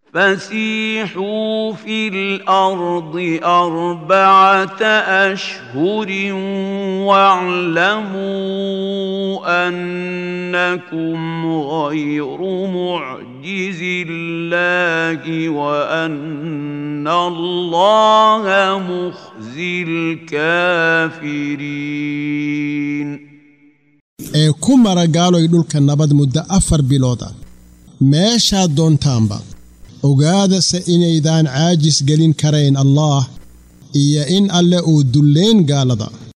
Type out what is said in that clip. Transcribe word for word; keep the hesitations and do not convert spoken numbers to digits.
فسيحوا في الأرض أربعة أشهر واعلموا أنكم غير معجز الله وأن الله مخزي الكافرين. ee ku maragaaloy dhulka nabad muddo afar bilooda meeshaad doontaanba ogaadase inaydaan caajis gelin karayn allah iyo in alle uu dullayn gaalada.